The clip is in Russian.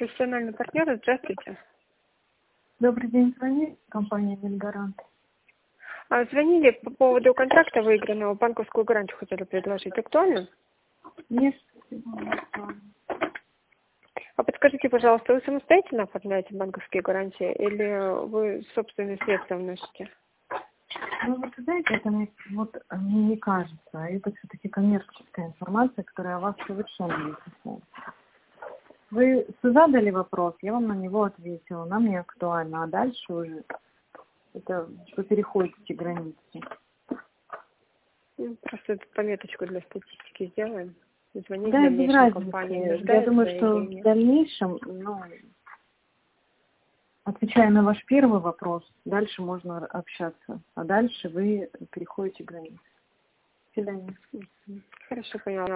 Профессиональный партнер, здравствуйте. Добрый день, звонит компания «Мингарант». Звонили по поводу контракта выигранного, банковскую гарантию хотели предложить. Актуально? Нет. А подскажите, пожалуйста, вы самостоятельно оформляете банковские гарантии или вы собственные средства вносите? Ну вот, знаете, это мне не кажется. Это все-таки коммерческая информация, которая вас совершенно не касается. Вы задали вопрос, я вам на него ответила. Нам не актуально. А дальше уже это вы переходите границы. Просто пометочку для статистики сделаем. Звонить Да, без дальнейшим компаниям разницы. Я думаю, что в дальнейшем, отвечая на ваш первый вопрос, дальше можно общаться. А дальше вы переходите границы. До свидания. Хорошо, поняла.